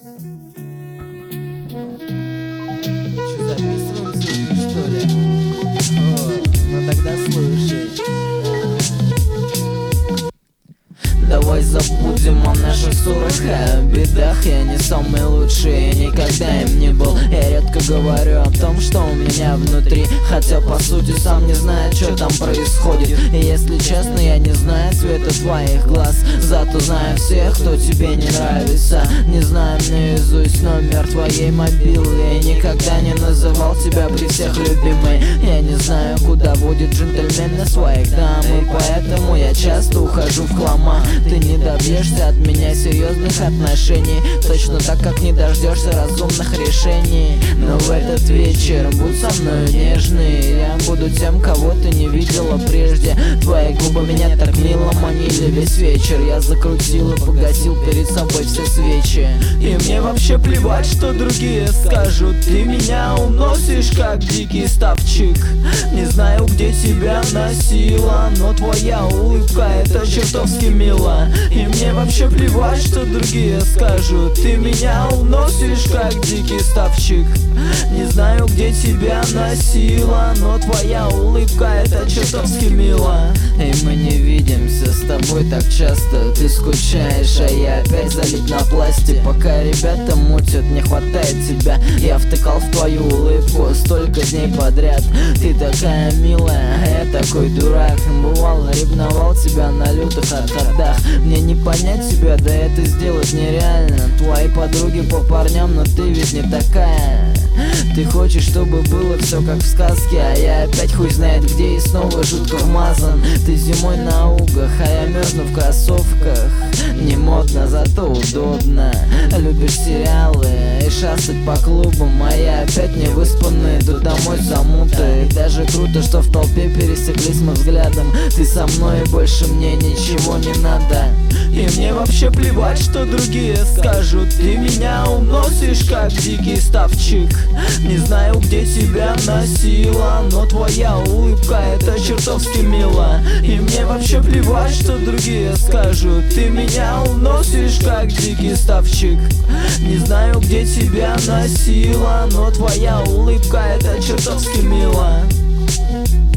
Че, записываем звуки, что ли? О, ну тогда слушай. Давай забудем о наших ссорах и обидах. Я не самый лучший и никогда им не был. Я редко говорю о том, что у меня внутри, хотя по сути сам не знаю, что там происходит. И если честно, я не знаю цвета твоих глаз, зато знаю всех, кто тебе не нравится. Не знаю наизусть номер твоей мобилы, я никогда не называл тебя при всех любимой. Я не знаю, куда водит джентльмены своих дам, и поэтому я часто ухожу в хлама. Ты не добьешься от меня серьезных отношений, точно так, как не дождешься разумных решений. Но в этот вечер будь со мной нежный, я буду тем, кого ты не видела прежде. Твои губы меня так мило манили весь вечер. Я закрутил и погасил перед собой все свечи. И мне вообще плевать, что другие скажут. Ты меня уносишь, как дикий ставчик. Не знаю, где тебя носила, но твоя улыбка — это чертовски мило. И мне вообще плевать, что другие скажут. Ты меня уносишь, как дикий ставчик. Не знаю, где тебя носила, но твоя улыбка — это чертовски мило. И мы не видимся с тобой так часто. Ты скучаешь, а я опять залит на пластик. Пока ребята мутят, не хватает тебя. Я втыкал в твою улыбку столько дней подряд. Ты такая милая, а я такой дурак. Бывало, ревновал тебя на лютых отходах. Мне не понять тебя, да это сделать нереально. Твои подруги по парням, но ты ведь не такая. Ты хочешь, чтобы было все как в сказке, а я опять хуй знает где и снова жутко вмазан. Ты зимой на угах, а я мерзну в кроссовках. Не модно, зато удобно. Любишь сериалы и шастать по клубам, а я опять не выспанный, иду домой замутой. И даже круто, что в толпе пересеклись мы взглядом. Ты со мной, и больше мне ничего не надо. И мне вообще плевать, что другие скажут. Ты меня уносишь, как дикий ставчик. Не знаю, где тебя носила, но твоя улыбка — это чертовски мило. И мне вообще плевать, что другие скажут. Ты меня уносишь, как дикий ставчик. Не знаю, где тебя носила, но твоя улыбка — это чертовски мило.